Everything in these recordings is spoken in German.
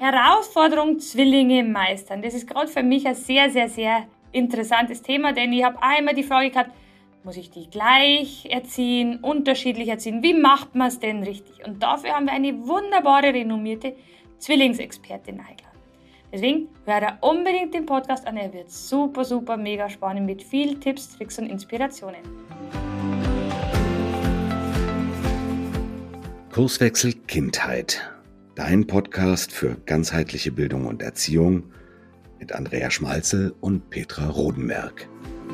Herausforderung Zwillinge meistern. Das ist gerade für mich ein sehr, sehr, sehr interessantes Thema, denn ich habe einmal die Frage gehabt, muss ich die gleich erziehen, unterschiedlich erziehen? Wie macht man es denn richtig? Und dafür haben wir eine wunderbare, renommierte Zwillingsexpertin eingeladen. Deswegen hört unbedingt den Podcast an, er wird super, super, mega spannend mit vielen Tipps, Tricks und Inspirationen. Kurswechsel Kindheit. Dein Podcast für ganzheitliche Bildung und Erziehung mit Andrea Schmalzel und Petra Rodenberg.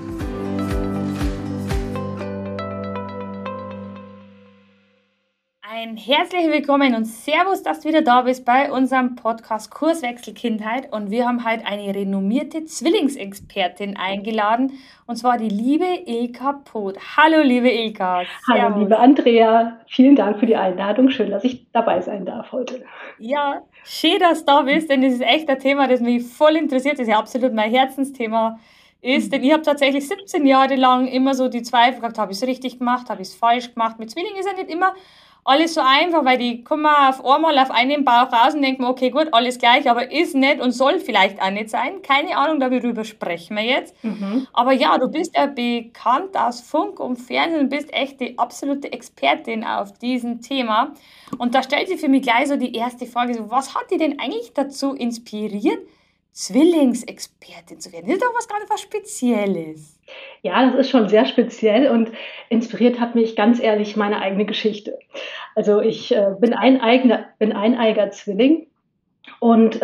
Ein herzliches Willkommen und Servus, dass du wieder da bist bei unserem Podcast Kurswechsel Kindheit. Und wir haben heute eine renommierte Zwillingsexpertin eingeladen, und zwar die liebe Ilka Poth. Hallo, liebe Ilka. Servus. Hallo, liebe Andrea. Vielen Dank für die Einladung. Schön, dass ich dabei sein darf heute. Ja, schön, dass du da bist, denn das ist echt ein Thema, das mich voll interessiert. Das ist ja absolut mein Herzensthema. Denn ich habe tatsächlich 17 Jahre lang immer so die Zweifel gehabt, habe ich es richtig gemacht, habe ich es falsch gemacht. Mit Zwillingen ist ja nicht immer alles so einfach, weil die kommen auf einmal auf einen Bauch raus und denken, okay, gut, alles gleich, aber ist nicht und soll vielleicht auch nicht sein. Keine Ahnung, darüber sprechen wir jetzt. Aber ja, du bist ja bekannt aus Funk und Fernsehen und bist echt die absolute Expertin auf diesem Thema. Und da stellt sich für mich gleich so die erste Frage, so, was hat dich denn eigentlich dazu inspiriert, Zwillingsexpertin zu werden? Das ist doch was Spezielles. Ja, das ist schon sehr speziell und inspiriert hat mich ganz ehrlich meine eigene Geschichte. Also ich bin eineiiger Zwilling und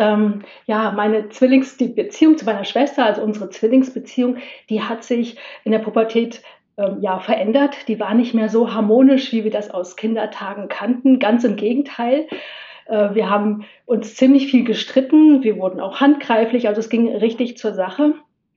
die Beziehung zu meiner Schwester, also unsere Zwillingsbeziehung, die hat sich in der Pubertät verändert. Die war nicht mehr so harmonisch, wie wir das aus Kindertagen kannten. Ganz im Gegenteil. Wir haben uns ziemlich viel gestritten. Wir wurden auch handgreiflich. Also es ging richtig zur Sache.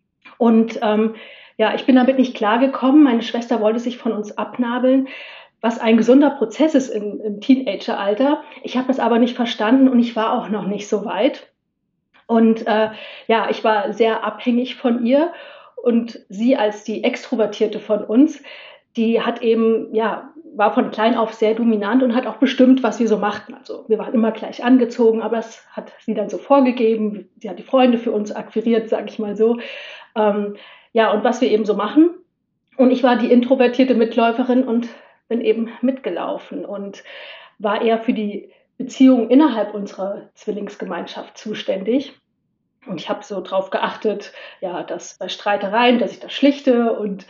Und ich bin damit nicht klargekommen. Meine Schwester wollte sich von uns abnabeln, was ein gesunder Prozess ist im Teenageralter. Ich habe das aber nicht verstanden und ich war auch noch nicht so weit. Und ich war sehr abhängig von ihr. Und sie als die Extrovertierte von uns, die hat eben, war von klein auf sehr dominant und hat auch bestimmt, was wir so machten. Also wir waren immer gleich angezogen, aber das hat sie dann so vorgegeben. Sie hat die Freunde für uns akquiriert, sage ich mal so. Und was wir eben so machen. Und ich war die introvertierte Mitläuferin und bin eben mitgelaufen und war eher für die Beziehung innerhalb unserer Zwillingsgemeinschaft zuständig. Und ich habe so drauf geachtet, dass bei Streitereien, dass ich das schlichte und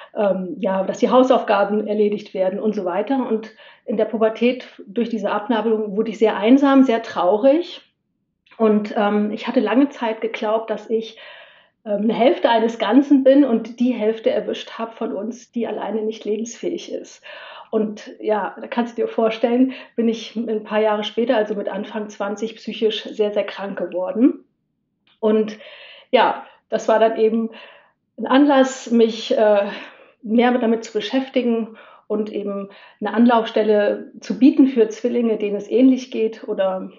dass die Hausaufgaben erledigt werden und so weiter. Und in der Pubertät durch diese Abnabelung wurde ich sehr einsam, sehr traurig. Und ich hatte lange Zeit geglaubt, dass ich eine Hälfte eines Ganzen bin und die Hälfte erwischt habe von uns, die alleine nicht lebensfähig ist. Und da kannst du dir vorstellen, bin ich ein paar Jahre später, also mit Anfang 20, psychisch sehr, sehr krank geworden. Und das war dann eben ein Anlass, mich mehr damit zu beschäftigen und eben eine Anlaufstelle zu bieten für Zwillinge, denen es ähnlich geht oder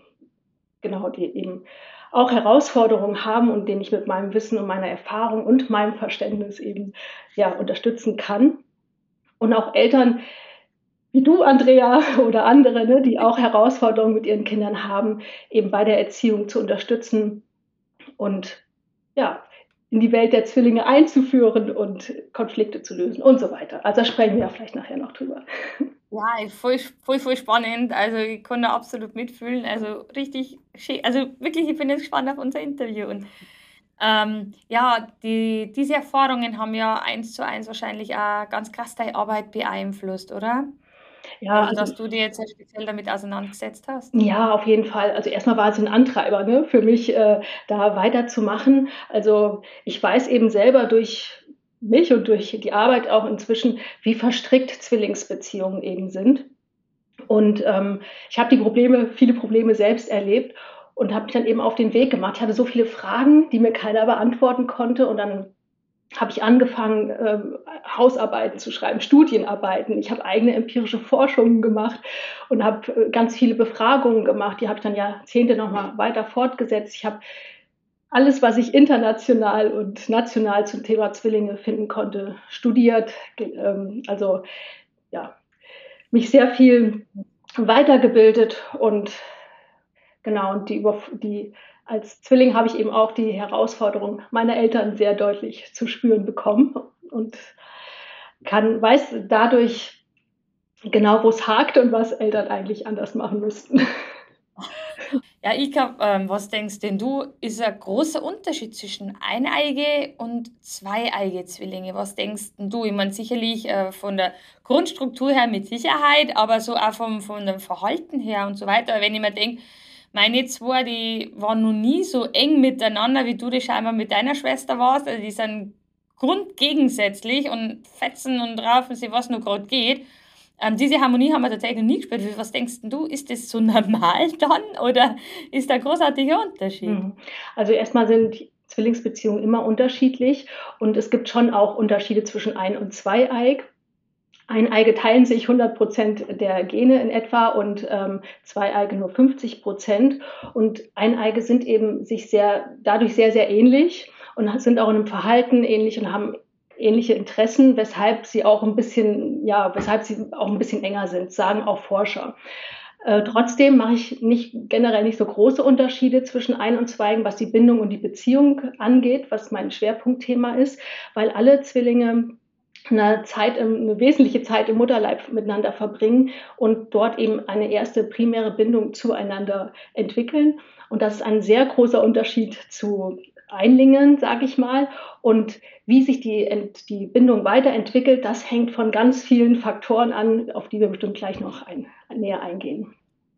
die eben auch Herausforderungen haben und denen ich mit meinem Wissen und meiner Erfahrung und meinem Verständnis eben unterstützen kann. Und auch Eltern wie du, Andrea, oder andere, die auch Herausforderungen mit ihren Kindern haben, eben bei der Erziehung zu unterstützen und in die Welt der Zwillinge einzuführen und Konflikte zu lösen und so weiter. Also da sprechen wir ja vielleicht nachher noch drüber. Ja, voll spannend. Also ich kann da absolut mitfühlen. Also richtig schön. Also wirklich, ich bin jetzt gespannt auf unser Interview. Und diese Erfahrungen haben ja 1:1 wahrscheinlich auch ganz krass deine Arbeit beeinflusst, oder? Ja, Also dass du dir jetzt speziell damit auseinandergesetzt hast. Ja, auf jeden Fall. Also erstmal war es ein Antreiber, für mich, da weiterzumachen. Also ich weiß eben selber durch mich und durch die Arbeit auch inzwischen, wie verstrickt Zwillingsbeziehungen eben sind. Und ich habe viele Probleme selbst erlebt und habe mich dann eben auf den Weg gemacht. Ich hatte so viele Fragen, die mir keiner beantworten konnte. Und dann habe ich angefangen, Hausarbeiten zu schreiben, Studienarbeiten. Ich habe eigene empirische Forschungen gemacht und habe ganz viele Befragungen gemacht. Die habe ich dann Jahrzehnte noch mal weiter fortgesetzt. Ich habe alles, was ich international und national zum Thema Zwillinge finden konnte, studiert. Mich sehr viel weitergebildet und Genau, und als Zwilling habe ich eben auch die Herausforderung meiner Eltern sehr deutlich zu spüren bekommen und weiß dadurch genau, wo es hakt und was Eltern eigentlich anders machen müssten. Ja, ich glaube, was denkst denn du, ist ein großer Unterschied zwischen eineige und zweieige Zwillinge? Was denkst denn du? Ich meine, sicherlich von der Grundstruktur her mit Sicherheit, aber so auch von dem Verhalten her und so weiter. Wenn ich mir denke, meine zwei, die waren noch nie so eng miteinander, wie du das scheinbar mit deiner Schwester warst. Also die sind grundgegensätzlich und fetzen und raufen sie, was nur gerade geht. Diese Harmonie haben wir tatsächlich noch nie gespürt. Was denkst denn du, ist das so normal dann oder ist da ein großartiger Unterschied? Also erstmal sind Zwillingsbeziehungen immer unterschiedlich und es gibt schon auch Unterschiede zwischen Ein- und Zweieig. Eineige teilen sich 100% der Gene in etwa und Zweieige nur 50%. Und Eineige sind eben dadurch sehr, sehr ähnlich und sind auch in einem Verhalten ähnlich und haben ähnliche Interessen, weshalb sie auch ein bisschen enger sind, sagen auch Forscher. Trotzdem mache ich generell nicht so große Unterschiede zwischen Ein- und Zweigen, was die Bindung und die Beziehung angeht, was mein Schwerpunktthema ist, weil alle Zwillinge eine wesentliche Zeit im Mutterleib miteinander verbringen und dort eben eine erste primäre Bindung zueinander entwickeln. Und das ist ein sehr großer Unterschied zu Einlingen, sage ich mal. Und wie sich die Bindung weiterentwickelt, das hängt von ganz vielen Faktoren an, auf die wir bestimmt gleich noch näher eingehen.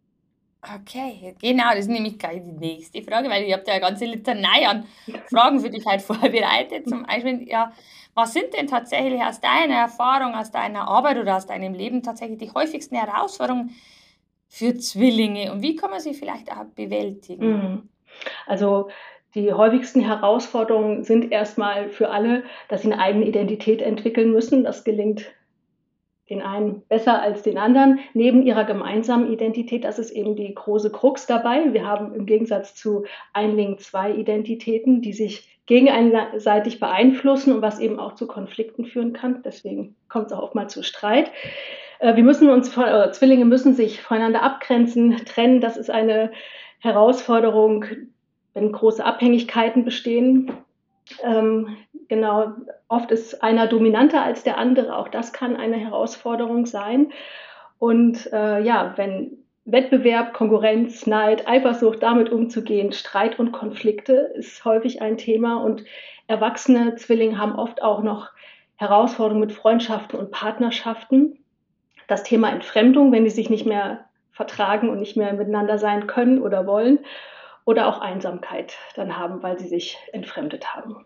Okay, genau, das ist nämlich gleich die nächste Frage, weil ich habe da eine ganze Litanei an Fragen für dich heute vorbereitet. Zum Beispiel, ja, was sind denn tatsächlich aus deiner Erfahrung, aus deiner Arbeit oder aus deinem Leben tatsächlich die häufigsten Herausforderungen für Zwillinge und wie kann man sie vielleicht auch bewältigen? Also die häufigsten Herausforderungen sind erstmal für alle, dass sie eine eigene Identität entwickeln müssen. Das gelingt den einen besser als den anderen. Neben ihrer gemeinsamen Identität, das ist eben die große Krux dabei. Wir haben im Gegensatz zu Einlingen zwei Identitäten, die sich gegenseitig beeinflussen und was eben auch zu Konflikten führen kann. Deswegen kommt es auch oft mal zu Streit. Zwillinge müssen sich voneinander abgrenzen, trennen. Das ist eine Herausforderung, wenn große Abhängigkeiten bestehen. Genau, oft ist einer dominanter als der andere. Auch das kann eine Herausforderung sein. Und wenn Wettbewerb, Konkurrenz, Neid, Eifersucht, damit umzugehen, Streit und Konflikte ist häufig ein Thema. Und erwachsene Zwillinge haben oft auch noch Herausforderungen mit Freundschaften und Partnerschaften. Das Thema Entfremdung, wenn die sich nicht mehr vertragen und nicht mehr miteinander sein können oder wollen. Oder auch Einsamkeit dann haben, weil sie sich entfremdet haben.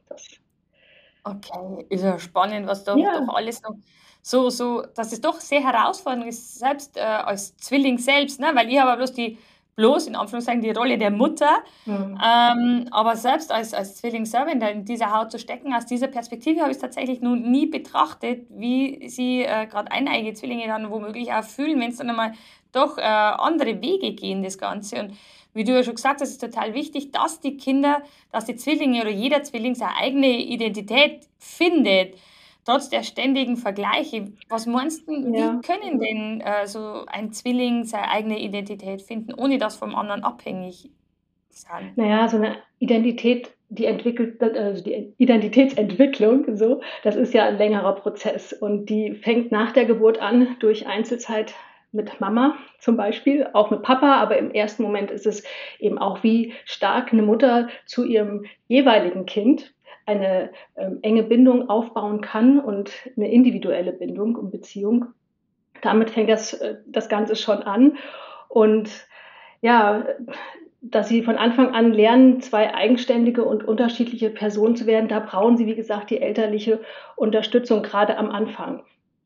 Okay, ist ja spannend, was doch Ja. alles dass es doch sehr herausfordernd ist, selbst als Zwilling selbst, ne? Weil ich habe bloß in Anführungszeichen die Rolle der Mutter, aber selbst als Zwilling selber in dieser Haut zu stecken, aus dieser Perspektive habe ich es tatsächlich noch nie betrachtet, wie sie gerade eineige Zwillinge dann womöglich auch fühlen, wenn es dann einmal doch andere Wege gehen, das Ganze. Und wie du ja schon gesagt hast, ist total wichtig, dass die Zwillinge oder jeder Zwilling seine eigene Identität findet, trotz der ständigen Vergleiche. Was meinst du, wie können denn so ein Zwilling seine eigene Identität finden, ohne dass vom anderen abhängig sind? Naja, so eine Identität, die Identitätsentwicklung, das ist ja ein längerer Prozess und die fängt nach der Geburt an durch Einzelzeit mit Mama zum Beispiel, auch mit Papa, aber im ersten Moment ist es eben auch, wie stark eine Mutter zu ihrem jeweiligen Kind eine enge Bindung aufbauen kann und eine individuelle Bindung und Beziehung. Damit fängt das Ganze schon an und ja, dass sie von Anfang an lernen, zwei eigenständige und unterschiedliche Personen zu werden, da brauchen sie, wie gesagt, die elterliche Unterstützung, gerade am Anfang.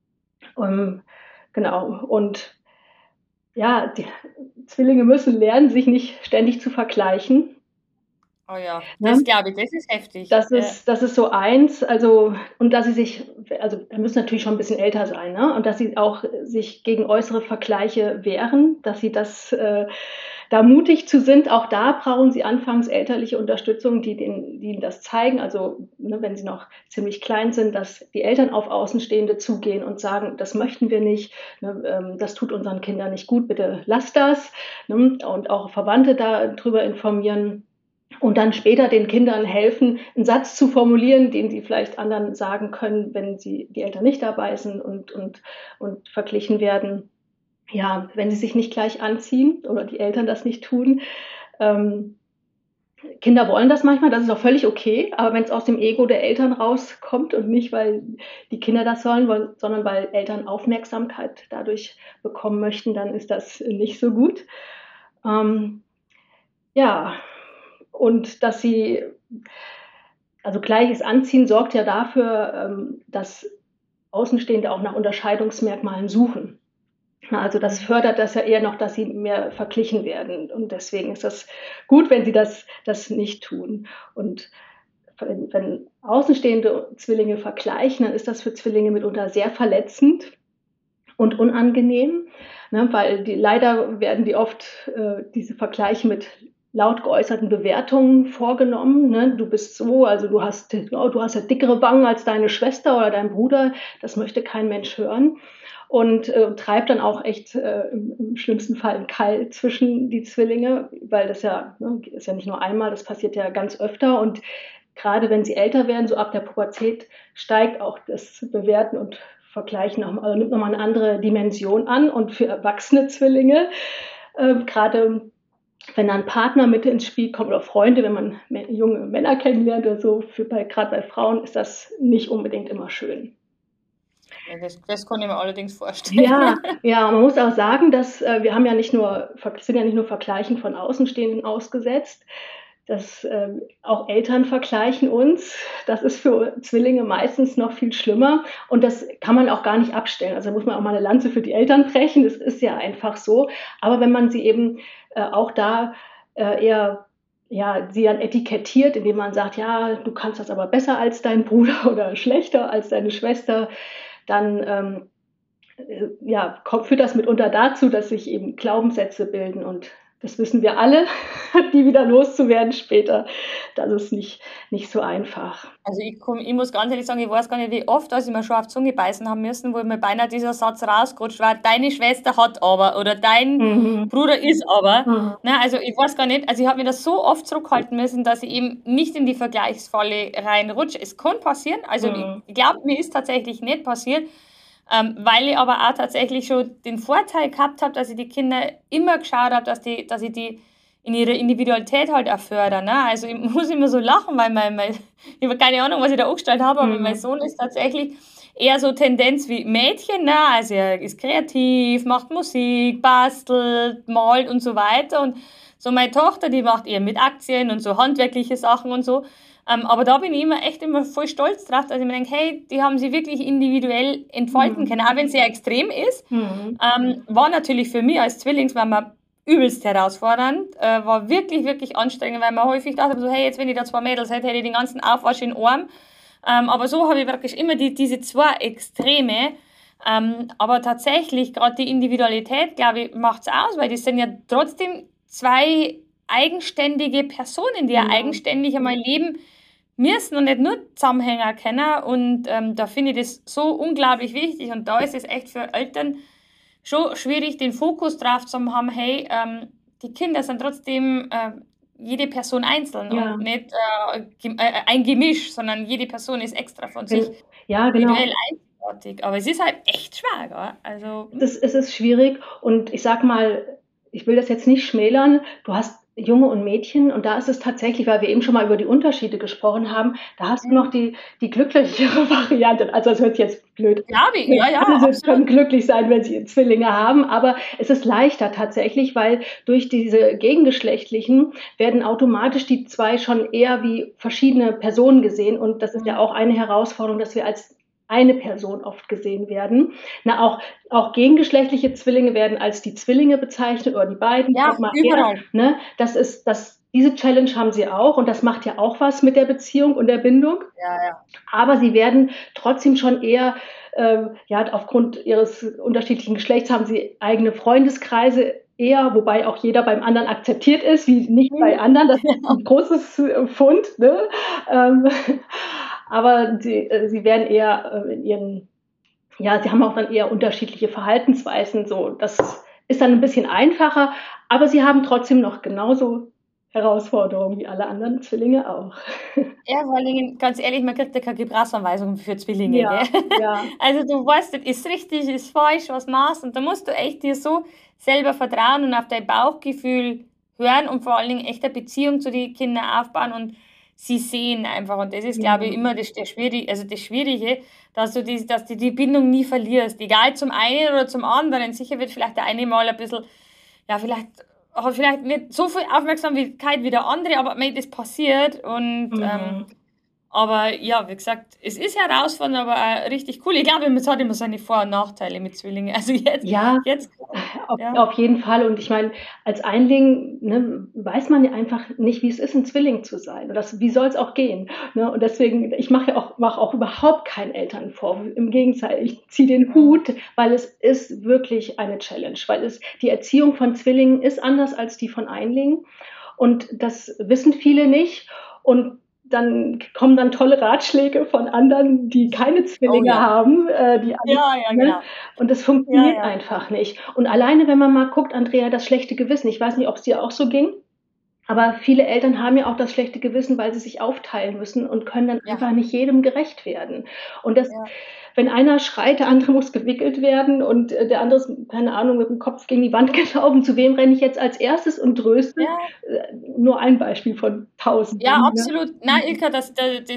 Genau. Und ja, die Zwillinge müssen lernen, sich nicht ständig zu vergleichen. Oh ja, Ne? das glaube ich, das ist heftig. Das ist so eins, und dass sie da müssen natürlich schon ein bisschen älter sein, ne? Und dass sie auch sich gegen äußere Vergleiche wehren, dass sie das da mutig zu sind. Auch da brauchen sie anfangs elterliche Unterstützung, die ihnen das zeigen. Also wenn sie noch ziemlich klein sind, dass die Eltern auf Außenstehende zugehen und sagen, das möchten wir nicht, das tut unseren Kindern nicht gut, bitte lasst das. Und auch Verwandte darüber informieren. Und dann später den Kindern helfen, einen Satz zu formulieren, den sie vielleicht anderen sagen können, wenn die Eltern nicht dabei sind und verglichen werden. Ja, wenn sie sich nicht gleich anziehen oder die Eltern das nicht tun. Kinder wollen das manchmal, das ist auch völlig okay, aber wenn es aus dem Ego der Eltern rauskommt und nicht, weil die Kinder das sollen, sondern weil Eltern Aufmerksamkeit dadurch bekommen möchten, dann ist das nicht so gut. Ja, und dass sie, also gleiches Anziehen sorgt ja dafür, dass Außenstehende auch nach Unterscheidungsmerkmalen suchen. Also das fördert das ja eher noch, dass sie mehr verglichen werden. Und deswegen ist das gut, wenn sie das nicht tun. Und wenn Außenstehende Zwillinge vergleichen, dann ist das für Zwillinge mitunter sehr verletzend und unangenehm, weil leider werden die oft diese Vergleiche mit laut geäußerten Bewertungen vorgenommen. Du bist so, also du hast ja dickere Wangen als deine Schwester oder dein Bruder. Das möchte kein Mensch hören. Und treibt dann auch echt im schlimmsten Fall einen Keil zwischen die Zwillinge, weil das ist ja nicht nur einmal, das passiert ja ganz öfter. Und gerade wenn sie älter werden, so ab der Pubertät, steigt auch das Bewerten und Vergleichen nimmt nochmal eine andere Dimension an. Und für erwachsene Zwillinge, gerade wenn dann ein Partner mit ins Spiel kommt oder Freunde, wenn man junge Männer kennenlernt oder so, gerade bei Frauen ist das nicht unbedingt immer schön. Das kann ich mir allerdings vorstellen. Ja, man muss auch sagen, dass wir sind ja nicht nur Vergleichen von Außenstehenden ausgesetzt, dass auch Eltern vergleichen uns. Das ist für Zwillinge meistens noch viel schlimmer und das kann man auch gar nicht abstellen. Also da muss man auch mal eine Lanze für die Eltern brechen, das ist ja einfach so. Aber wenn man sie eben auch da eher sie dann etikettiert, indem man sagt, ja, du kannst das aber besser als dein Bruder oder schlechter als deine Schwester, dann führt das mitunter dazu, dass sich eben Glaubenssätze bilden und das wissen wir alle, die wieder loszuwerden später. Das ist nicht so einfach. Also ich muss ganz ehrlich sagen, ich weiß gar nicht, wie oft, als ich mir schon auf die Zunge beißen haben müssen, wo mir beinahe dieser Satz rausgerutscht war, deine Schwester hat aber oder dein Bruder ist aber. Also ich weiß gar nicht, also ich habe mir das so oft zurückhalten müssen, dass ich eben nicht in die Vergleichsfalle reinrutsche. Es kann passieren, also ich glaube, mir ist tatsächlich nicht passiert, weil ich aber auch tatsächlich schon den Vorteil gehabt habe, dass ich die Kinder immer geschaut habe, dass ich die in ihrer Individualität halt auch fördern. Ne? Also ich muss immer so lachen, weil ich habe keine Ahnung, was ich da angestellt habe, aber mein Sohn ist tatsächlich eher so Tendenz wie Mädchen. Ne? Also er ist kreativ, macht Musik, bastelt, malt und so weiter. Und so meine Tochter, die macht eher mit Aktien und so handwerkliche Sachen und so. Aber da bin ich immer voll stolz drauf, dass ich mir denke, hey, die haben sie wirklich individuell entfalten können, auch wenn es sehr extrem ist. War natürlich für mich als Zwillingsmama übelst herausfordernd, war wirklich, wirklich anstrengend, weil man häufig dachte, so, hey, jetzt wenn ich da 2 Mädels hätte, hätte ich den ganzen Aufwasch in den Arm. Aber so habe ich wirklich immer diese 2 Extreme. Aber tatsächlich, gerade die Individualität, glaube ich, macht es aus, weil das sind ja trotzdem 2 eigenständige Personen, die ja eigenständig einmal leben müssen und nicht nur Zusammenhänger kennen. Und da finde ich das so unglaublich wichtig. Und da ist es echt für Eltern schon schwierig, den Fokus drauf zu haben, hey, die Kinder sind trotzdem jede Person einzeln und nicht ein Gemisch, sondern jede Person ist extra von sich individuell einzigartig. Aber es ist halt echt schwer. Gell? Also, es ist schwierig und ich sag mal, ich will das jetzt nicht schmälern, du hast Junge und Mädchen und da ist es tatsächlich, weil wir eben schon mal über die Unterschiede gesprochen haben, da hast du noch die glücklichere Variante. Also das hört sich jetzt blöd. Ja, sie können glücklich sein, wenn sie Zwillinge haben, aber es ist leichter tatsächlich, weil durch diese gegengeschlechtlichen werden automatisch die 2 schon eher wie verschiedene Personen gesehen und das ist ja auch eine Herausforderung, dass wir als eine Person oft gesehen werden. Auch gegengeschlechtliche Zwillinge werden als die Zwillinge bezeichnet oder die beiden. Ja, überall. Diese Challenge haben sie auch und das macht ja auch was mit der Beziehung und der Bindung. Ja. Aber sie werden trotzdem schon eher, aufgrund ihres unterschiedlichen Geschlechts haben sie eigene Freundeskreise eher, wobei auch jeder beim anderen akzeptiert ist, wie nicht bei anderen. Das ist ein großes Fund. Ne? Ähm, aber sie werden eher sie haben auch dann eher unterschiedliche Verhaltensweisen. So, das ist dann ein bisschen einfacher, aber sie haben trotzdem noch genauso Herausforderungen wie alle anderen Zwillinge auch. Ja, vor allem, ganz ehrlich, man kriegt ja keine Gebrauchsanweisung für Zwillinge, Ja, gell? ja. Also du weißt, das ist richtig, ist falsch, was machst, und da musst du echt dir so selber vertrauen und auf dein Bauchgefühl hören und vor allen Dingen echt eine Beziehung zu den Kindern aufbauen und sie sehen einfach. Und das ist, glaube ich, immer das Schwierige, dass du die Bindung nie verlierst. Egal zum einen oder zum anderen. Sicher wird vielleicht der eine mal ein bisschen, ja, hat vielleicht nicht so viel Aufmerksamkeit wie der andere, aber das passiert. Und aber ja, wie gesagt, es ist herausfordernd, aber auch richtig cool. Ich glaube, es hat immer seine Vor- und Nachteile mit Zwillingen. Also Ja, jetzt ja. auf jeden Fall. Und ich meine, als Einling, ne, weiß man ja einfach nicht, wie es ist, ein Zwilling zu sein. Oder wie soll es auch gehen? Ne? Und deswegen, ich mache auch überhaupt keinen Eltern vor. Im Gegenteil, ich ziehe den Hut, weil es ist wirklich eine Challenge. Weil die Erziehung von Zwillingen ist anders als die von Einlingen. Und das wissen viele nicht. Und dann kommen dann tolle Ratschläge von anderen, die keine Zwillinge haben, Ja, genau. und das funktioniert einfach nicht. Und alleine, wenn man mal guckt, Andrea, das schlechte Gewissen, ich weiß nicht, ob es dir auch so ging, aber viele Eltern haben ja auch das schlechte Gewissen, weil sie sich aufteilen müssen und können dann einfach nicht jedem gerecht werden. Und wenn einer schreit, der andere muss gewickelt werden und der andere ist, keine Ahnung, mit dem Kopf gegen die Wand gelaufen, zu wem renne ich jetzt als erstes und tröste? Nur ein Beispiel von 1000. Ja, absolut. Nein, Ilka, das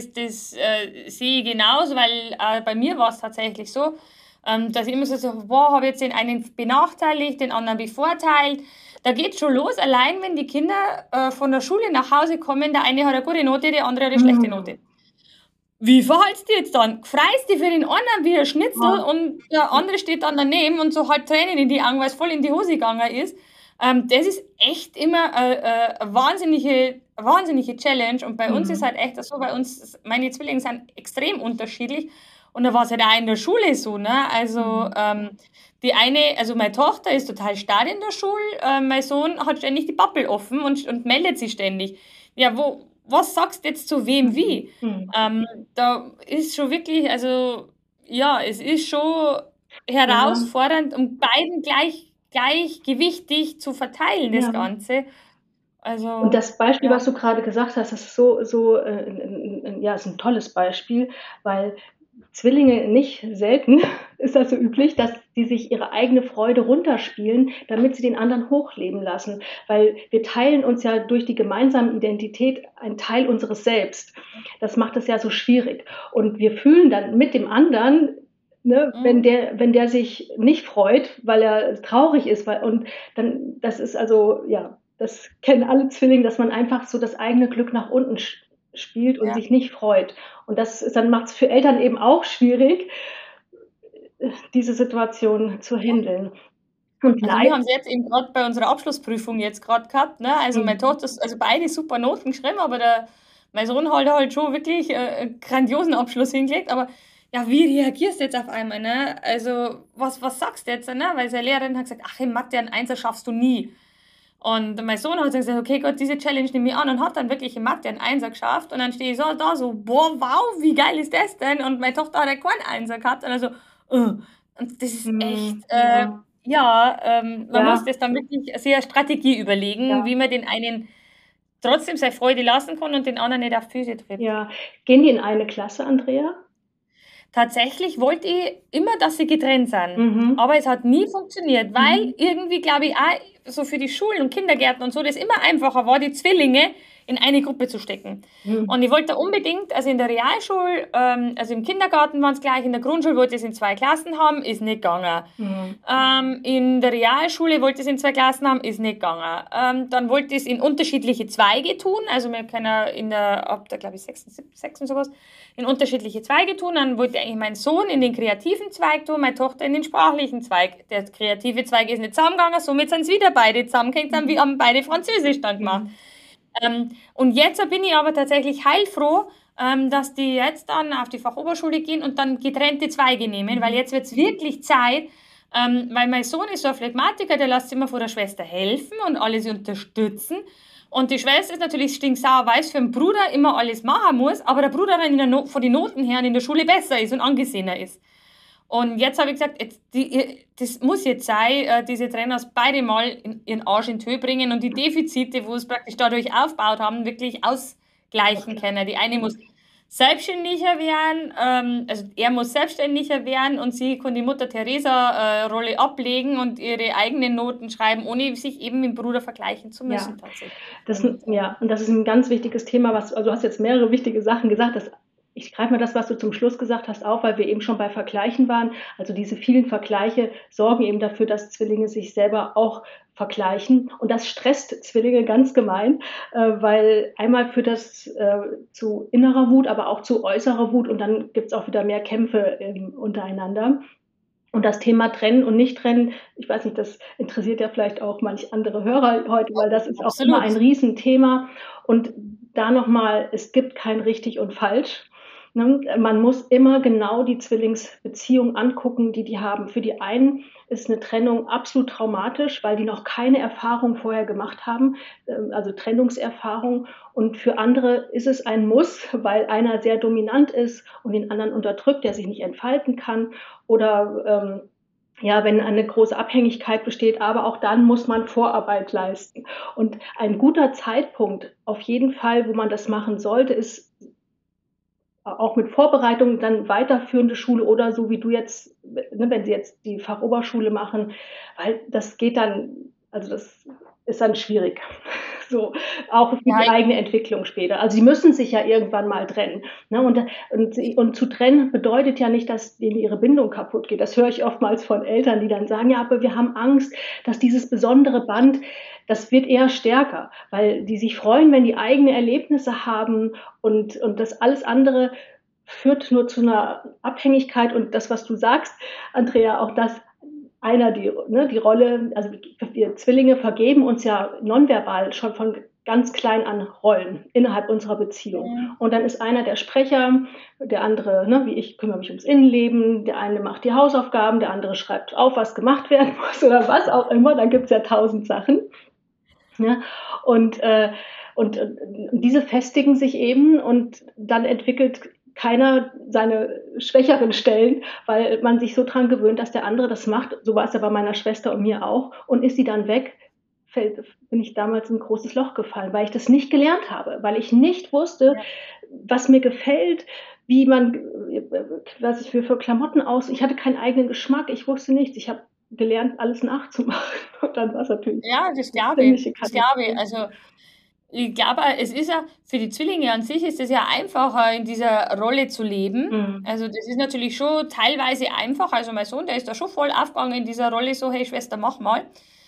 sehe ich genauso, weil bei mir war es tatsächlich so, dass ich immer so, boah, habe jetzt den einen benachteiligt, den anderen bevorteilt. Da geht schon los, allein wenn die Kinder von der Schule nach Hause kommen, der eine hat eine gute Note, der andere hat eine schlechte Note. Wie verhaltst du jetzt dann? Freist du für den anderen wie ein Schnitzel und der andere steht dann daneben und so halb Tränen in die Augen, weil es voll in die Hose gegangen ist. Das ist echt immer eine wahnsinnige Challenge, und bei uns ist halt echt so, meine Zwillinge sind extrem unterschiedlich, und da war es halt auch in der Schule so, ne? Also meine Tochter ist total stark in der Schule, mein Sohn hat ständig die Pappel offen und meldet sich ständig. Ja, was sagst du jetzt zu wem wie? Da ist schon wirklich, also ja, es ist schon herausfordernd, um beiden gleichgewichtig zu verteilen, das Ganze. Also, und das Beispiel, was du gerade gesagt hast, das ist ist ein tolles Beispiel, weil Zwillinge nicht selten, ist das so üblich, dass die sich ihre eigene Freude runterspielen, damit sie den anderen hochleben lassen. Weil wir teilen uns ja durch die gemeinsame Identität einen Teil unseres Selbst. Das macht es ja so schwierig. Und wir fühlen dann mit dem anderen, ne, wenn der sich nicht freut, weil er traurig ist. Das ist also, ja, das kennen alle Zwillinge, dass man einfach so das eigene Glück nach unten spielt und sich nicht freut. Und dann macht es für Eltern eben auch schwierig, diese Situation zu handeln. Und wir haben es jetzt eben gerade bei unserer Abschlussprüfung jetzt gerade gehabt, ne? Also meine Tochter, also beide super Noten geschrieben, aber mein Sohn hat halt schon wirklich einen grandiosen Abschluss hingelegt. Aber ja, wie reagierst du jetzt auf einmal, ne? Also was sagst du jetzt, ne? Weil seine Lehrerin hat gesagt, ach, in Mathe einen Einser schaffst du nie. Und mein Sohn hat gesagt, okay, Gott, diese Challenge nehme ich an, und hat dann wirklich in Mathe einen Einser geschafft. Und dann stehe ich so da, so, boah, wow, wie geil ist das denn? Und meine Tochter hat ja keinen Einser gehabt. Und also, und das ist echt, man muss das dann wirklich sehr Strategie überlegen, wie man den einen trotzdem seine Freude lassen kann und den anderen nicht auf die Füße tritt. Ja, gehen die in eine Klasse, Andrea? Tatsächlich wollte ich immer, dass sie getrennt sind. Aber es hat nie funktioniert, weil irgendwie, glaube ich, auch so für die Schulen und Kindergärten und so, das immer einfacher war, die Zwillinge in eine Gruppe zu stecken. Und ich wollte unbedingt, also in der Realschule, also im Kindergarten waren es gleich, in der Grundschule wollte ich es in 2 Klassen haben, ist nicht gegangen. In der Realschule wollte ich es in 2 Klassen haben, ist nicht gegangen. Dann wollte ich es in unterschiedliche Zweige tun, also wir können ab der, glaube ich, 6. und sowas, in unterschiedliche Zweige tun. Dann wollte eigentlich mein Sohn in den kreativen Zweig tun, meine Tochter in den sprachlichen Zweig. Der kreative Zweig ist nicht zusammengegangen, somit sind es wieder beide zusammengehängt, wir haben beide Französisch dann gemacht. Und jetzt bin ich aber tatsächlich heilfroh, dass die jetzt dann auf die Fachoberschule gehen und dann getrennte Zweige nehmen, weil jetzt wird es wirklich Zeit, weil mein Sohn ist so ein Phlegmatiker, der lässt sich immer von der Schwester helfen und alle sie unterstützen. Und die Schwester ist natürlich stinksauer, weil es für den Bruder immer alles machen muss, aber der Bruder dann von den Noten her in der Schule besser ist und angesehener ist. Und jetzt habe ich gesagt, das muss jetzt sein, diese Trainers beide mal ihren Arsch in die Höhe bringen und die Defizite, wo es praktisch dadurch aufgebaut haben, wirklich ausgleichen können. Die eine muss selbstständiger werden, also er muss selbstständiger werden und sie kann die Mutter-Teresa-Rolle ablegen und ihre eigenen Noten schreiben, ohne sich eben mit dem Bruder vergleichen zu müssen. Ja. Tatsächlich. Und das ist ein ganz wichtiges Thema, also du hast jetzt mehrere wichtige Sachen gesagt, ich greife mal das, was du zum Schluss gesagt hast, auf, weil wir eben schon bei Vergleichen waren. Also diese vielen Vergleiche sorgen eben dafür, dass Zwillinge sich selber auch vergleichen. Und das stresst Zwillinge ganz gemein, weil einmal führt das zu innerer Wut, aber auch zu äußerer Wut. Und dann gibt es auch wieder mehr Kämpfe untereinander. Und das Thema Trennen und Nicht-Trennen, ich weiß nicht, das interessiert ja vielleicht auch manch andere Hörer heute, weil das ist auch immer ein Riesenthema. Und da nochmal, es gibt kein richtig und falsch. Man muss immer genau die Zwillingsbeziehung angucken, die haben. Für die einen ist eine Trennung absolut traumatisch, weil die noch keine Erfahrung vorher gemacht haben, also Trennungserfahrung. Und für andere ist es ein Muss, weil einer sehr dominant ist und den anderen unterdrückt, der sich nicht entfalten kann. Oder wenn eine große Abhängigkeit besteht, aber auch dann muss man Vorarbeit leisten. Und ein guter Zeitpunkt, auf jeden Fall, wo man das machen sollte, ist auch mit Vorbereitung dann weiterführende Schule oder so wie du jetzt, wenn sie jetzt die Fachoberschule machen, weil das geht dann, also das ist dann schwierig. So, auch für die eigene Entwicklung später. Also sie müssen sich ja irgendwann mal trennen. Ne? Und zu trennen bedeutet ja nicht, dass denen ihre Bindung kaputt geht. Das höre ich oftmals von Eltern, die dann sagen, ja, aber wir haben Angst, dass dieses besondere Band, das wird eher stärker, weil die sich freuen, wenn die eigene Erlebnisse haben und das alles andere führt nur zu einer Abhängigkeit. Und das, was du sagst, Andrea, auch das, die Rolle, also wir Zwillinge vergeben uns ja nonverbal schon von ganz klein an Rollen innerhalb unserer Beziehung. Ja. Und dann ist einer der Sprecher, der andere, wie ich, kümmere mich ums Innenleben, der eine macht die Hausaufgaben, der andere schreibt auf, was gemacht werden muss oder was auch immer, da gibt es ja 1000 Sachen. Ja? Und diese festigen sich eben und dann entwickelt keiner seine schwächeren Stellen, weil man sich so dran gewöhnt, dass der andere das macht. So war es ja bei meiner Schwester und mir auch. Und ist sie dann weg, bin ich damals in ein großes Loch gefallen, weil ich das nicht gelernt habe, weil ich nicht wusste, was mir gefällt, was ich für Klamotten aus. Ich hatte keinen eigenen Geschmack, ich wusste nichts. Ich habe gelernt, alles nachzumachen. Und dann war es natürlich. Ja, das glaube ich. Also ich glaube, es ist ja für die Zwillinge an sich ist es ja einfacher, in dieser Rolle zu leben. Mhm. Also das ist natürlich schon teilweise einfach. Also mein Sohn, der ist da schon voll aufgegangen in dieser Rolle, so, hey Schwester, mach mal.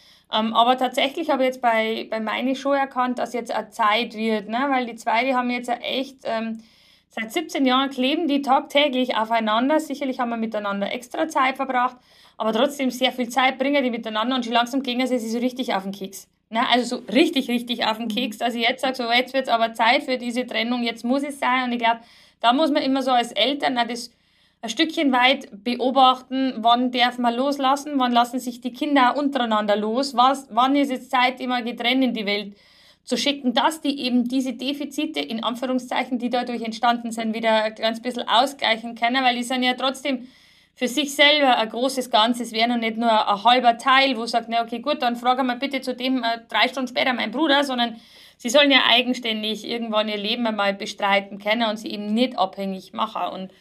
Aber tatsächlich habe ich jetzt bei meine schon erkannt, dass jetzt eine Zeit wird, ne? Weil die zwei, die haben jetzt ja echt, seit 17 Jahren kleben die tagtäglich aufeinander. Sicherlich haben wir miteinander extra Zeit verbracht, aber trotzdem sehr viel Zeit bringen die miteinander und schon langsam gehen sie sich so richtig auf den Keks. Ne? Also so richtig auf den Keks, dass ich jetzt sage, so jetzt wird es aber Zeit für diese Trennung, jetzt muss es sein. Und ich glaube, da muss man immer so als Eltern das ein Stückchen weit beobachten, wann darf man loslassen, wann lassen sich die Kinder untereinander los, wann ist es Zeit, immer getrennt in die Welt zu schicken, dass die eben diese Defizite, in Anführungszeichen, die dadurch entstanden sind, wieder ein ganz bisschen ausgleichen können, weil die sind ja trotzdem für sich selber ein großes Ganzes werden und nicht nur ein halber Teil, wo sagt, na okay, gut, dann fragen wir bitte zu dem 3 Stunden später meinen Bruder, sondern sie sollen ja eigenständig irgendwann ihr Leben einmal bestreiten können und sie eben nicht abhängig machen. Und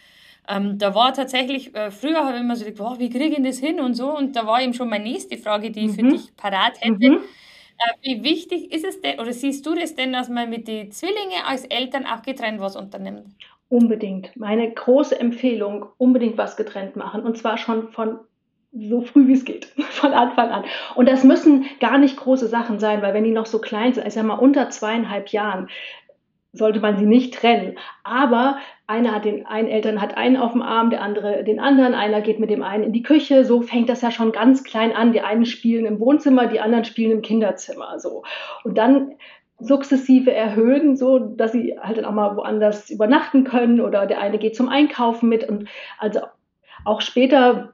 da war tatsächlich, früher habe ich immer so gedacht, wow, wie kriege ich das hin und so, und da war eben schon meine nächste Frage, die ich für dich parat hätte. Wie wichtig ist es denn, oder siehst du das denn, dass man mit den Zwillingen als Eltern auch getrennt was unternimmt? Unbedingt. Meine große Empfehlung, unbedingt was getrennt machen. Und zwar schon von so früh wie es geht, von Anfang an. Und das müssen gar nicht große Sachen sein, weil wenn die noch so klein sind, ich sag mal unter 2,5 Jahren, sollte man sie nicht trennen. Aber einer hat einen Eltern hat einen auf dem Arm, der andere den anderen, einer geht mit dem einen in die Küche. So fängt das ja schon ganz klein an. Die einen spielen im Wohnzimmer, die anderen spielen im Kinderzimmer. So. Und dann sukzessive erhöhen, so dass sie halt dann auch mal woanders übernachten können oder der eine geht zum Einkaufen mit und also auch später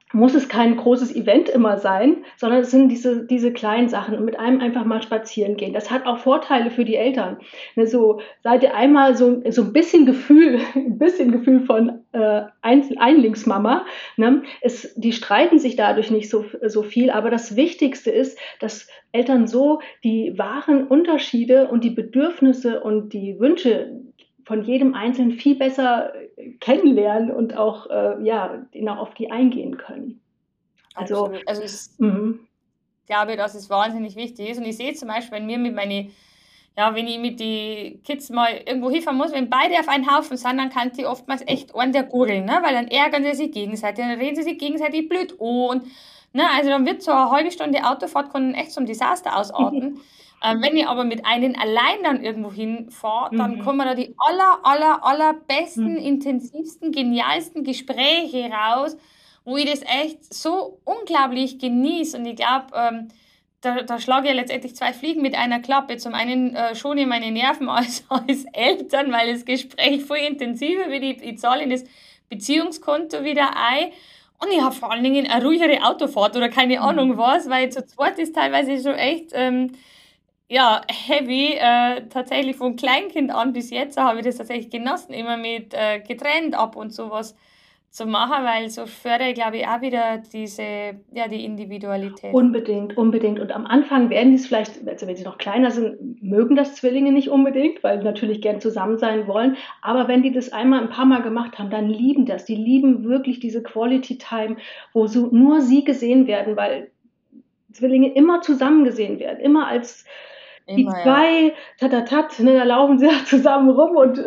muss es kein großes Event immer sein, sondern es sind diese kleinen Sachen und mit einem einfach mal spazieren gehen. Das hat auch Vorteile für die Eltern. Ne, so seid ihr einmal so ein bisschen ein bisschen Gefühl von Einlingsmama. Ne? Die streiten sich dadurch nicht so viel, aber das Wichtigste ist, dass Eltern so die wahren Unterschiede und die Bedürfnisse und die Wünsche von jedem Einzelnen viel besser kennenlernen und auch, auf die eingehen können. Also, Absolut. Also ich glaube, dass es wahnsinnig wichtig ist. Und ich sehe zum Beispiel, wenn ich mit den Kids mal irgendwo hinfahren muss, wenn beide auf einen Haufen sind, dann kann die oftmals echt einen der gurgeln, ne? Weil dann ärgern sie sich gegenseitig, dann reden sie sich gegenseitig blöd an. Und, ne? Also dann wird so eine halbe Stunde Autofahrt kann echt zum Desaster ausarten. Wenn ich aber mit einem allein dann irgendwo hinfahre, dann kommen da die allerbesten, intensivsten, genialsten Gespräche raus, wo ich das echt so unglaublich genieße. Und ich glaube, da schlage ich letztendlich 2 Fliegen mit einer Klappe. Zum einen schone ich meine Nerven als Eltern, weil das Gespräch voll intensiver wird. Ich zahle in das Beziehungskonto wieder ein. Und ich habe vor allen Dingen eine ruhigere Autofahrt oder keine Ahnung was, weil zu zweit ist teilweise schon echt heavy. Tatsächlich von Kleinkind an bis jetzt habe ich das tatsächlich genossen, immer mit getrennt ab und sowas zu machen, weil so fördere ich, glaube ich, auch wieder die Individualität. Unbedingt. Und am Anfang werden die es vielleicht, also wenn sie noch kleiner sind, mögen das Zwillinge nicht unbedingt, weil sie natürlich gern zusammen sein wollen. Aber wenn die das ein paar Mal gemacht haben, dann lieben das. Die lieben wirklich diese Quality Time, wo so nur sie gesehen werden, weil Zwillinge immer zusammen gesehen werden, immer als die zwei, ne, da laufen sie zusammen rum und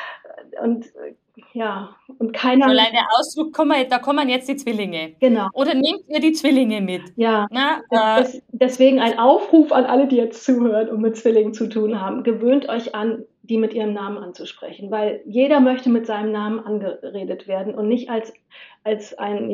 keiner. So allein der Ausdruck, da kommen jetzt die Zwillinge. Genau. Oder nehmt ihr die Zwillinge mit? Ja, deswegen ein Aufruf an alle, die jetzt zuhören und mit Zwillingen zu tun haben. Gewöhnt euch an, die mit ihrem Namen anzusprechen, weil jeder möchte mit seinem Namen angeredet werden und nicht als ein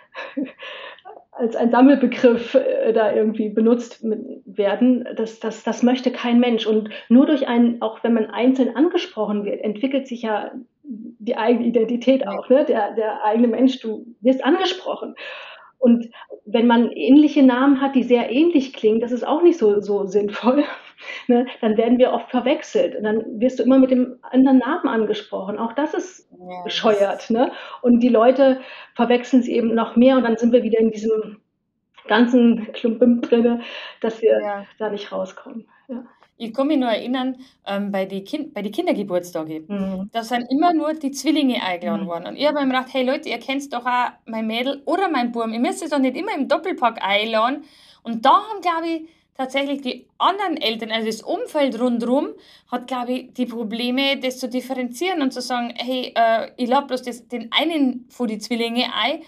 Sammelbegriff da irgendwie benutzt werden. Das möchte kein Mensch. Und nur auch wenn man einzeln angesprochen wird, entwickelt sich ja die eigene Identität auch, ne? Der eigene Mensch, du wirst angesprochen. Und wenn man ähnliche Namen hat, die sehr ähnlich klingen, das ist auch nicht so sinnvoll, ne? Dann werden wir oft verwechselt und dann wirst du immer mit dem anderen Namen angesprochen. Auch das ist bescheuert, ne? Und die Leute verwechseln es eben noch mehr und dann sind wir wieder in diesem ganzen Klumpim drin, dass wir da nicht rauskommen. Ja. Ich kann mich nur erinnern, bei den Kindergeburtstagen, da sind immer nur die Zwillinge eingeladen worden. Und ich habe mir gedacht, hey Leute, ihr kennt doch auch mein Mädel oder mein Burm. Ihr müsst es doch nicht immer im Doppelpack einladen. Und da haben, glaube ich, tatsächlich die anderen Eltern, also das Umfeld rundherum, hat, glaube ich, die Probleme, das zu differenzieren und zu sagen, hey, ich lade bloß den einen von die Zwillinge ein.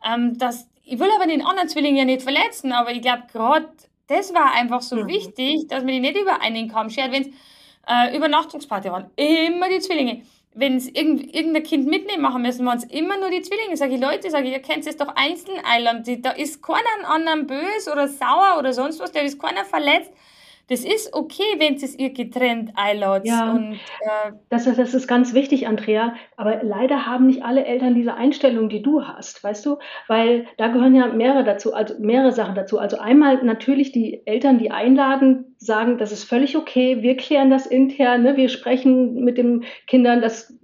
Ich will aber den anderen Zwilling ja nicht verletzen, aber ich glaube, gerade das war einfach so wichtig, dass man die nicht über einen Kamm schert. Wenn es Übernachtungsparty waren, immer die Zwillinge. Wenn es irgendein Kind mitnehmen machen müssen, waren es immer nur die Zwillinge. Sage ich, Leute, ihr könnt es doch einzeln einladen. Da ist keiner anderen böse oder sauer oder sonst was, da ist keiner verletzt. Das ist okay, wenn es ihr getrennt einladet. Ja, und, das ist ganz wichtig, Andrea. Aber leider haben nicht alle Eltern diese Einstellung, die du hast, weißt du? Weil da gehören ja mehrere Sachen dazu. Also einmal natürlich die Eltern, die einladen, sagen, das ist völlig okay, wir klären das intern, ne? Wir sprechen mit den Kindern,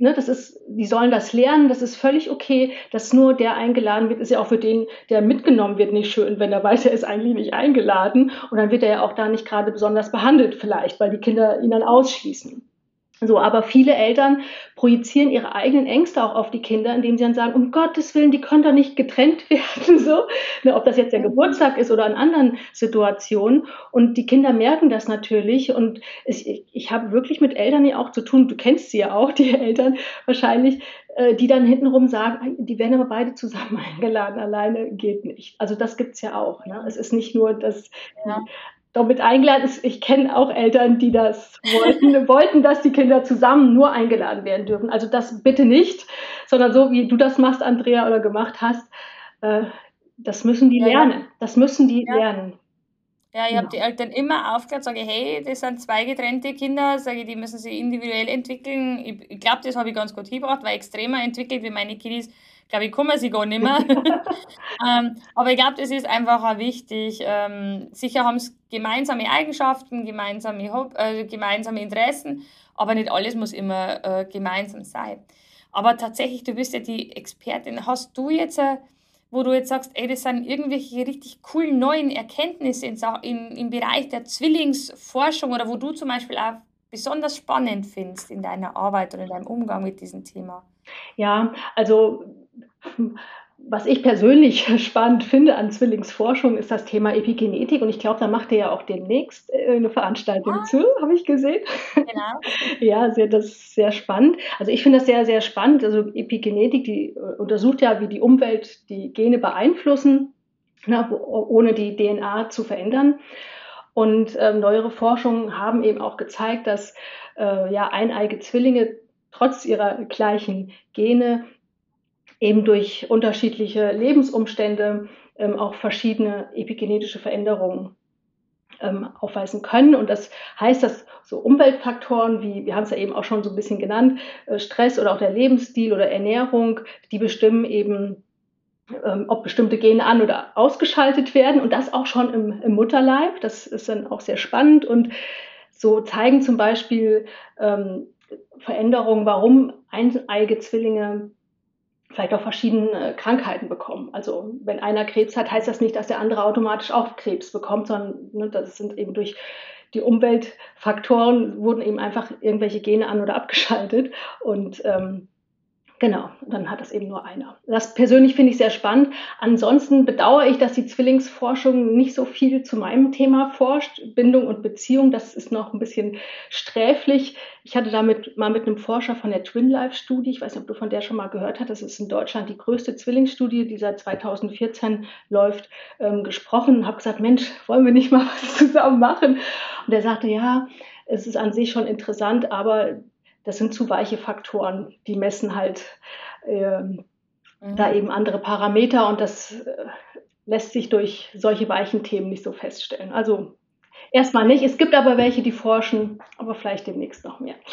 die sollen das lernen, das ist völlig okay, dass nur der eingeladen wird, ist ja auch für den, der mitgenommen wird, nicht schön, wenn er weiß, er ist eigentlich nicht eingeladen und dann wird er ja auch da nicht gerade besonders behandelt vielleicht, weil die Kinder ihn dann ausschließen. So, aber viele Eltern projizieren ihre eigenen Ängste auch auf die Kinder, indem sie dann sagen, um Gottes Willen, die können doch nicht getrennt werden, so. Ne, ob das jetzt der Geburtstag ist oder in anderen Situationen. Und die Kinder merken das natürlich. Und ich habe wirklich mit Eltern ja auch zu tun, du kennst sie ja auch, die Eltern wahrscheinlich, die dann hintenrum sagen, die werden aber beide zusammen eingeladen, alleine geht nicht. Also das gibt's ja auch. Ne? Es ist nicht nur, dass damit eingeladen ist. Ich kenne auch Eltern, die das wollten, dass die Kinder zusammen nur eingeladen werden dürfen. Also das bitte nicht, sondern so wie du das machst, Andrea, oder gemacht hast, das müssen die lernen. Das müssen die lernen. Ja, ich habe die Genau. Eltern immer aufgeklärt, sage, hey, das sind zwei getrennte Kinder, sage ich, die müssen sich individuell entwickeln. Ich glaube, das habe ich ganz gut hingebracht, weil extremer entwickelt wie meine Kiddies, glaube ich, kommen sie gar nicht mehr. Aber ich glaube, das ist einfach auch wichtig. Sicher haben es gemeinsame Eigenschaften, gemeinsame Interessen, aber nicht alles muss immer gemeinsam sein. Aber tatsächlich, du bist ja die Expertin. Hast du jetzt, wo du jetzt sagst, ey, das sind irgendwelche richtig coolen neuen Erkenntnisse im Bereich der Zwillingsforschung oder wo du zum Beispiel auch besonders spannend findest in deiner Arbeit oder in deinem Umgang mit diesem Thema? Ja, also was ich persönlich spannend finde an Zwillingsforschung, ist das Thema Epigenetik. Und ich glaube, da macht ihr ja auch demnächst eine Veranstaltung Ah, zu, habe ich gesehen. genau. Ja, das ist sehr spannend. Also ich finde das sehr, sehr spannend. Also Epigenetik, die untersucht ja, wie die Umwelt die Gene beeinflussen, ne, ohne die DNA zu verändern. Und neuere Forschungen haben eben auch gezeigt, dass ja, eineige Zwillinge trotz ihrer gleichen Gene eben durch unterschiedliche Lebensumstände auch verschiedene epigenetische Veränderungen aufweisen können. Und das heißt, dass so Umweltfaktoren, wie wir haben es ja eben auch schon so ein bisschen genannt, Stress oder auch der Lebensstil oder Ernährung, die bestimmen eben, ob bestimmte Gene an- oder ausgeschaltet werden und das auch schon im Mutterleib. Das ist dann auch sehr spannend und so zeigen zum Beispiel Veränderungen, warum eineige Zwillinge vielleicht auch verschiedene Krankheiten bekommen. Also wenn einer Krebs hat, heißt das nicht, dass der andere automatisch auch Krebs bekommt, sondern ne, das sind eben durch die Umweltfaktoren wurden eben einfach irgendwelche Gene an- oder abgeschaltet und genau, dann hat das eben nur einer. Das persönlich finde ich sehr spannend. Ansonsten bedauere ich, dass die Zwillingsforschung nicht so viel zu meinem Thema forscht. Bindung und Beziehung, das ist noch ein bisschen sträflich. Ich hatte damit mal mit einem Forscher von der Twin Life Studie, ich weiß nicht, ob du von der schon mal gehört hast, das ist in Deutschland die größte Zwillingsstudie, die seit 2014 läuft, gesprochen und habe gesagt, Mensch, wollen wir nicht mal was zusammen machen? Und er sagte, ja, es ist an sich schon interessant, aber das sind zu weiche Faktoren, die messen halt da Mhm. eben andere Parameter und das lässt sich durch solche weichen Themen nicht so feststellen. Also erstmal nicht. Okay. Es gibt aber welche, die forschen, aber vielleicht demnächst noch mehr.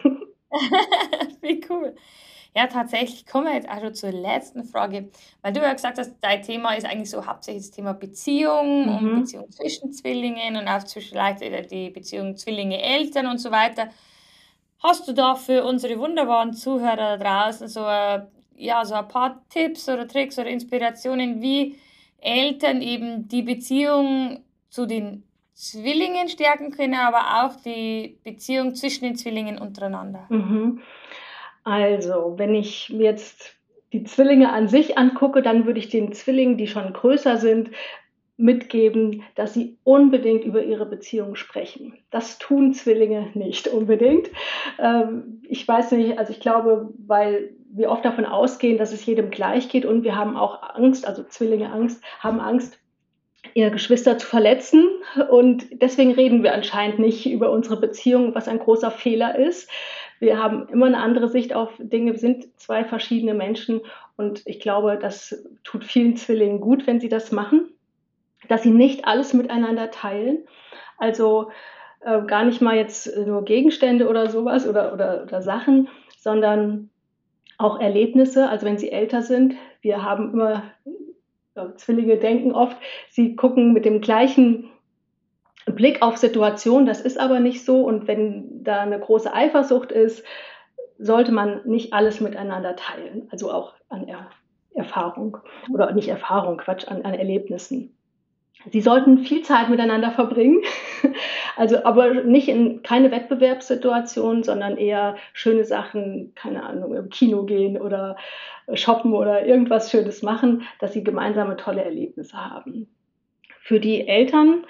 Wie cool. Ja, tatsächlich kommen wir jetzt auch schon zur letzten Frage, weil du ja gesagt hast, dein Thema ist eigentlich so hauptsächlich das Thema Beziehung und Mhm. Beziehung zwischen Zwillingen und auch zwischen vielleicht die Beziehung Zwillinge-Eltern und so weiter. Hast du da für unsere wunderbaren Zuhörer da draußen ja, so ein paar Tipps oder Tricks oder Inspirationen, wie Eltern eben die Beziehung zu den Zwillingen stärken können, aber auch die Beziehung zwischen den Zwillingen untereinander? Mhm. Also, wenn ich mir jetzt die Zwillinge an sich angucke, dann würde ich den Zwillingen, die schon größer sind, mitgeben, dass sie unbedingt über ihre Beziehung sprechen. Das tun Zwillinge nicht unbedingt. Ich weiß nicht, also ich glaube, weil wir oft davon ausgehen, dass es jedem gleich geht und wir haben auch Angst, also Zwillinge haben Angst, ihre Geschwister zu verletzen und deswegen reden wir anscheinend nicht über unsere Beziehung, was ein großer Fehler ist. Wir haben immer eine andere Sicht auf Dinge, wir sind zwei verschiedene Menschen und ich glaube, das tut vielen Zwillingen gut, wenn sie das machen, dass sie nicht alles miteinander teilen. Also gar nicht mal jetzt nur Gegenstände oder sowas oder Sachen, sondern auch Erlebnisse. Also wenn sie älter sind, wir haben immer, Zwillinge denken oft, sie gucken mit dem gleichen Blick auf Situationen, das ist aber nicht so. Und wenn da eine große Eifersucht ist, sollte man nicht alles miteinander teilen. Also auch an Erfahrung oder nicht Erfahrung, Quatsch, an Erlebnissen. Sie sollten viel Zeit miteinander verbringen, also aber nicht in keine Wettbewerbssituation, sondern eher schöne Sachen, keine Ahnung, im Kino gehen oder shoppen oder irgendwas Schönes machen, dass sie gemeinsame tolle Erlebnisse haben. Für die Eltern,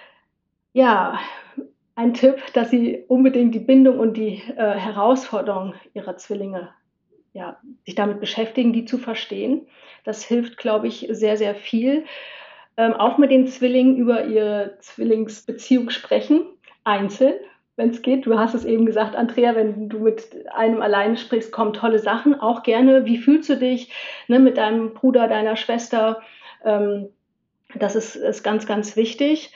ja, ein Tipp, dass sie unbedingt die Bindung und die Herausforderung ihrer Zwillinge, ja, sich damit beschäftigen, die zu verstehen. Das hilft, glaube ich, sehr, sehr viel. Auch mit den Zwillingen über ihre Zwillingsbeziehung sprechen, einzeln, wenn es geht. Du hast es eben gesagt, Andrea, wenn du mit einem alleine sprichst, kommen tolle Sachen. Auch gerne, wie fühlst du dich, ne, mit deinem Bruder, deiner Schwester? Das ist ganz, ganz wichtig.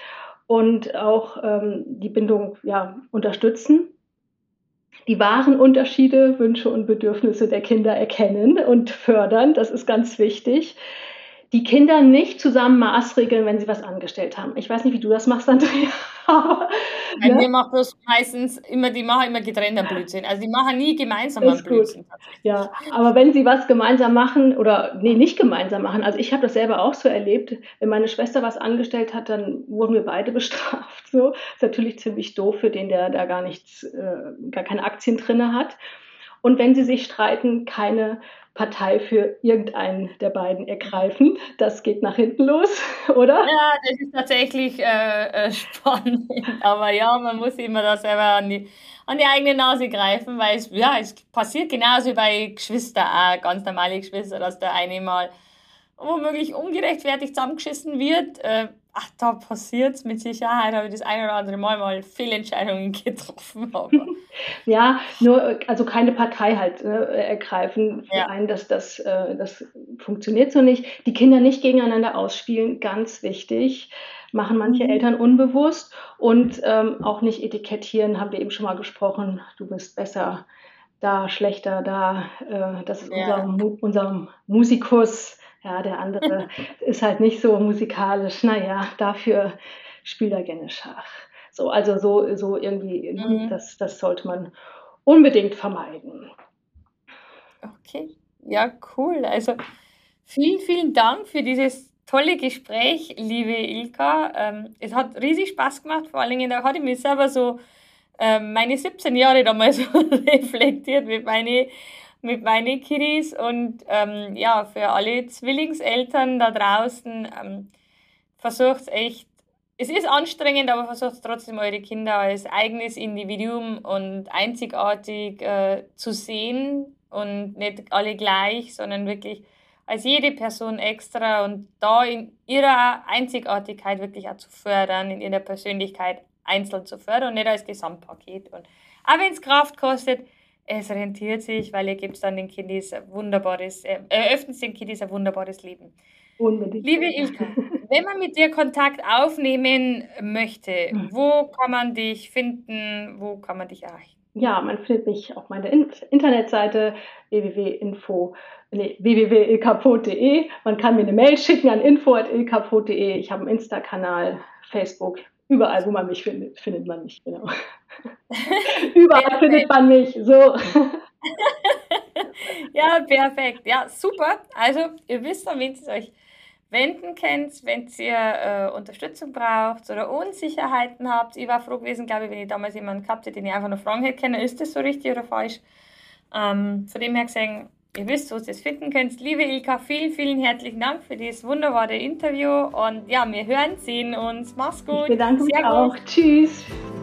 und auch die Bindung unterstützen. Die wahren Unterschiede, Wünsche und Bedürfnisse der Kinder erkennen und fördern, das ist ganz wichtig. Die Kinder nicht zusammen maßregeln, wenn sie was angestellt haben. Ich weiß nicht, wie du das machst, Andrea. Bei mir macht das meistens die machen immer getrennter Blödsinn. Also die machen nie gemeinsam einen Blödsinn. Ja, aber wenn sie was gemeinsam machen oder nicht gemeinsam machen, also ich habe das selber auch so erlebt, wenn meine Schwester was angestellt hat, dann wurden wir beide bestraft. So. Ist natürlich ziemlich doof für den, der da gar keine Aktien drin hat. Und wenn sie sich streiten, keine Partei für irgendeinen der beiden ergreifen. Das geht nach hinten los, oder? Ja, das ist tatsächlich spannend. Aber ja, man muss immer da selber an die eigene Nase greifen, weil es passiert genauso wie bei Geschwistern auch, ganz normale Geschwister, dass der eine mal womöglich ungerechtfertigt zusammengeschissen wird. Da passiert es mit Sicherheit, habe ich das ein oder andere Mal Fehlentscheidungen getroffen. Ja, nur, also keine Partei halt ergreifen für einen, das funktioniert so nicht. Die Kinder nicht gegeneinander ausspielen, ganz wichtig, machen manche Eltern unbewusst und auch nicht etikettieren, haben wir eben schon mal gesprochen, du bist besser da, schlechter da, das ist unser Musikus. Ja, der andere ist halt nicht so musikalisch. Naja, dafür spielt er gerne Schach. So, also so irgendwie, das sollte man unbedingt vermeiden. Okay, ja, cool. Also vielen, vielen Dank für dieses tolle Gespräch, liebe Ilka. Es hat riesig Spaß gemacht, vor allen Dingen, da hatte ich mich selber so meine 17 Jahre damals so reflektiert mit meinen Kiddies und für alle Zwillingseltern da draußen, versucht echt, es ist anstrengend, aber versucht trotzdem eure Kinder als eigenes Individuum und einzigartig zu sehen und nicht alle gleich, sondern wirklich als jede Person extra und da in ihrer Einzigartigkeit wirklich auch zu fördern, in ihrer Persönlichkeit einzeln zu fördern und nicht als Gesamtpaket. Und auch wenn es Kraft kostet, es rentiert sich, weil ihr gebt dann den Kiddies eröffnet den Kiddies ein wunderbares Leben. Unbedingt. Liebe Ilka, wenn man mit dir Kontakt aufnehmen möchte, wo kann man dich finden, wo kann man dich erreichen? Ja, man findet mich auf meiner Internetseite www.ilkapot.de. Man kann mir eine Mail schicken an info@ilkapot.de. Ich habe einen Insta-Kanal, Facebook. Überall, wo man mich findet, findet man mich, genau. Überall findet man mich, so. Ja, perfekt. Ja, super. Also, ihr wisst, an wen ihr euch wenden könnt, wenn ihr Unterstützung braucht oder Unsicherheiten habt. Ich war froh gewesen, glaube ich, wenn ich damals jemanden gehabt hätte, den ich einfach noch fragen hätte können, ist das so richtig oder falsch? Von dem her gesehen, ihr wisst, wo ihr es finden könnt. Liebe Ilka, vielen, vielen herzlichen Dank für dieses wunderbare Interview und ja, wir hören, sehen uns. Mach's gut. Ich bedanke mich auch. Tschüss.